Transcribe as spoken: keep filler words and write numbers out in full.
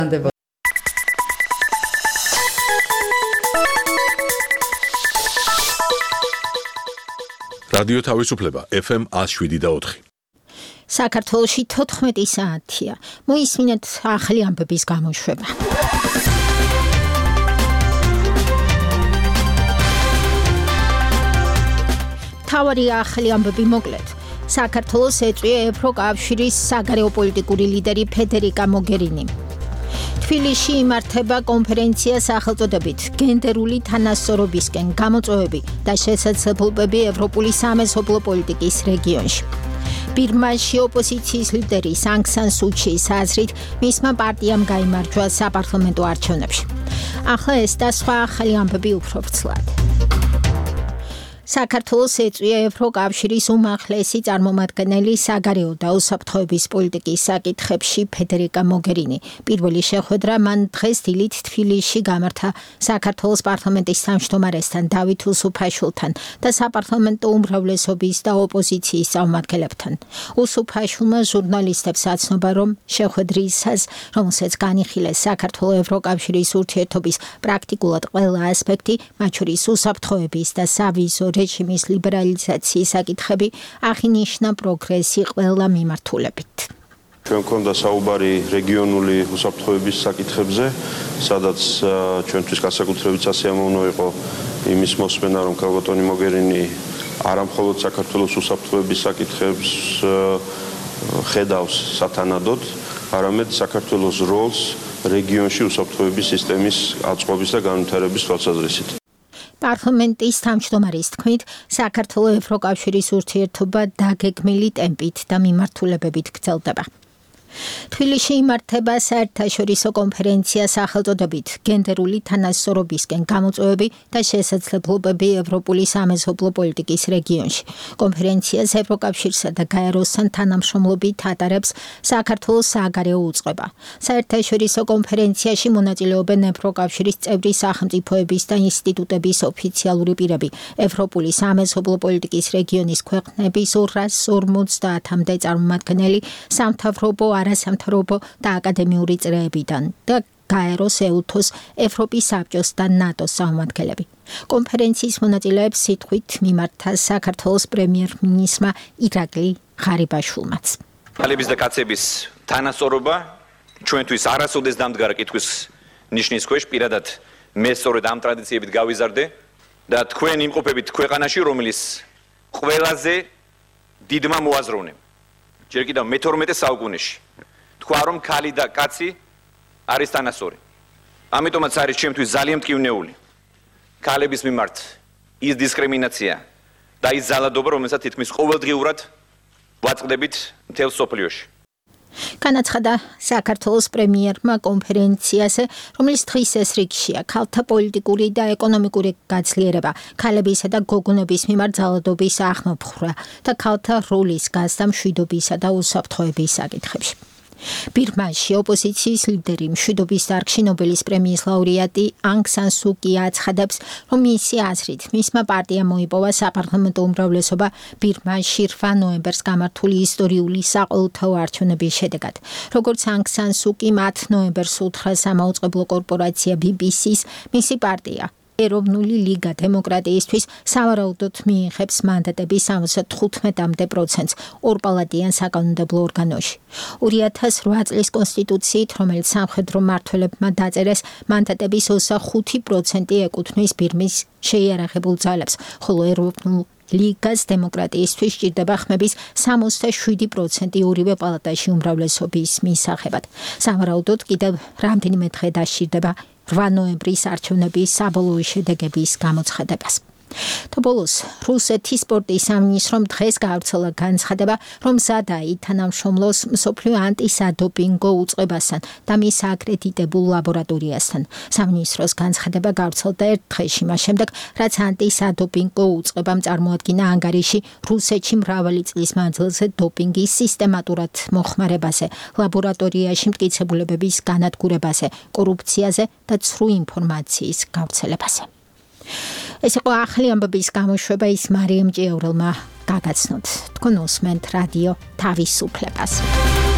რადიო თავისუფლება ეფ ემ one oh seven და four. საქართველოში თოთხმეტი საათია. მოისმინეთ ახალი ამბების გამოშვება. თავარი ახალი ამბები მოკლედ. საქართველოს ეწვია ევროკავშირის საგარეო პოლიტიკური ლიდერი ფედერიკა მოგერინი. თბილისში იმართება კონფერენცია სახელწოდებით გენდერული თანასწორობისკენ გამოწვევები და შესაძლებლობები ევროპული სამეზობლო პოლიტიკის რეგიონში. ბირმაში ოპოზიციის ლიდერი სანგ სან სუჩის აზრით მისმა პარტიამ გაიმარჯვა საპარლამენტო არჩევნებში. ახლა ეს და სხვა ახალი ამბები უფრო ვრცლად. საქართველოს ეწვია ევროკავშირის უმაღლესი წარმომადგენელი საგარეო და უსაფრთხოების პოლიტიკის საკითხებში ფედერიკა მოგერინი. პირველი შეხვედრა მან დღეს დილით თბილისში გამართა საქართველოს პარლამენტის თავმჯდომარესთან დავით უსუფაშვილთან და საპარლამენტო უმრავლესობის და ოპოზიციის წარმომადგენლებთან. უსუფაშვილმა ჟურნალისტებს აცნობა, რომ შეხვედრისას, რომელსაც განიხილეს საქართველოს ევროკავშირის ურთიერთობის პრაქტიკულად ყველა ასპექტი, მათ შორის უსაფრთხოების და სავიზო რეჟიმის ლიბერალიზაციის საკითხები აღინიშნა პროგრესი ყველა მიმართულებით. ჩვენ გვქონდა საუბარი რეგიონული უსაფრთხოების საკითხებზე, სადაც ჩვენთვის განსაკუთრებით სასიამოვნო იყო იმის მოსმენა, რომ ქალბატონი მოგერინი არა მხოლოდ საქართველოს უსაფრთხოების საკითხებს ხედავს სათანადოდ, არამედ საქართველოს როლს რეგიონში უსაფრთხოების სისტემის აწყობის და განვითარების თვალსაზრისით. პარლამენტის თავმჯდომარის თქმით, საქართველოს ევროკავშირის ურთიერთობა დაგეგმილი ტემპით და მიმართულებებით გრძელდება. თბილისში იმართება საერთაშორისო კონფერენცია სახელწოდებით გენდერული თანასწორობისკენ გამოწვევები და შესაძლებლობები ევროპული სამეზობლო პოლიტიკის რეგიონში. კონფერენციას ევროკავშირსა და გაეროსთან თანამშრომლობით ატარებს საქართველოს საგარეო უწყება. საერთაშორისო კონფერენციაში მონაწილეობენ ევროკავშირის წევრი სახელმწიფოების და ინსტიტუტების ოფიციალური პირები, ევროპული სამეზობლო პოლიტიკის რეგიონის ქვეყნების ორას ორმოცდაათამდე წარმომადგენელი, სამთავრობო არასამთავრობო და აკადემიური წრეებიდან და გაეროს, ეუთოს, ევროპის საბჭოს და ნატოს წარმომადგენლები. კონფერენციის მონაწილეებს სიტყვით მიმართა საქართველოს პრემიერ-მინისტრმა ირაკლი ღარიბაშვილმაც. ქალების და კაცების თანასწორობა ჩვენთვის არასოდეს დამდგარა კითხვის ნიშნის ქვეშ, პირადად მე სწორედ ამ ტრადიციებით გავიზარდე და თქვენ იმყოფებით ქვეყანაში, რომელიც ყველაზე დიდმა მოაზროვნემ ჯერ კიდევ მეთორმეტე საუკუნეში თქვა, რომ ქალი და კაცი არის თანასწორი. ამიტომაც არის ჩემთვის ძალიან მტკივნეული ქალების მიმართ ის დისკრიმინაცია და ის ზალადობა, რომელსაც თითქმის ყოველდღიურად ვაწყდებით მთელ სოფლიოში. განაცხადა საქართველოს პრემიერმა კონფერენციაზე, რომელიც დღის ეს რიგშია ქალთა პოლიტიკური და ეკონომიკური გაძლიერება, ქალებისა და გოგონების მიმართ ძალადობის აღმოფხვრა და ქალთა როლის გაზრდა მშვიდობისა და უსაფრთხოების საკითხებში. ბირმაში ოპოზიციის ლიდერი, მშვიდობის დარგში ნობელის პრემიის ლაურეატი ანგ სან სუ კი აცხადებს, რომ მისი აზრით მისმა პარტიამ მოიპოვა საპარლამენტო უმრავლესობა ბირმაში რვა ნოემბერს გამართული ისტორიული საყოველთაო არჩევნების შედეგად. როგორც ანგ სან სუ კი მათ ნოემბერს უთხრა სამაუწყებლო კორპორაცია ბი ბი სის, მისი პარტია ეროვნული ლიგა დემოკრატიისთვის სავარაუდოდ მიიღებს მანდატების სამოცდათხუთმეტამდე პროცენტს ორპალატიან საკანონმდებლო ორგანოში. ორი ათას რვა წლის კონსტიტუციით, რომელიც სამხედრო მმართველებმა დაწერეს, მანდატების ოცდახუთი პროცენტი ეკუთვნის ბირმის შეიარაღებულ ძალებს, ხოლო ეროვნულ ლიგას დემოკრატიისთვის სჭირდება ხმების სამოცდაშვიდი პროცენტი ორივე პალატაში უმრავლესობის მისაღებად. სავარაუდოდ კიდევ რამდენიმე დღე დასჭირდება რვა ნოემბრის არჩევნების საბოლოო შედეგების გამოცხადებას. და ბოლოს, რუსეთის სპორტის სამინისტრომ დღეს გაავრცელა განცხადება, რომ მზადა ითანამშრომლოს მსოფლიო ანტისადოპინგო უწყებასთან და მის აკრედიტებულ ლაბორატორიასთან. სამინისტროს განცხადება გაავრცელდა ერთ დღეში, მას შემდეგ, რაც ანტისადოპინგო უწყებამ წარმოადგინა ანგარიში რუსეთში მრავალი წლის მანძილზე დოპინგის სისტემატურად მოხმარებაზე, ლაბორატორიაში მტკიცებულებების განადგურებაზე, კორუფციაზე და ცრუ ინფორმაციის გავრცელებაზე. ეს იყო ახალი ამბების გამოშვება, ის მარიამ ჭიაურელმა გაგაცნოთ. თქვენ უსმენთ რადიო თავისუფლებას.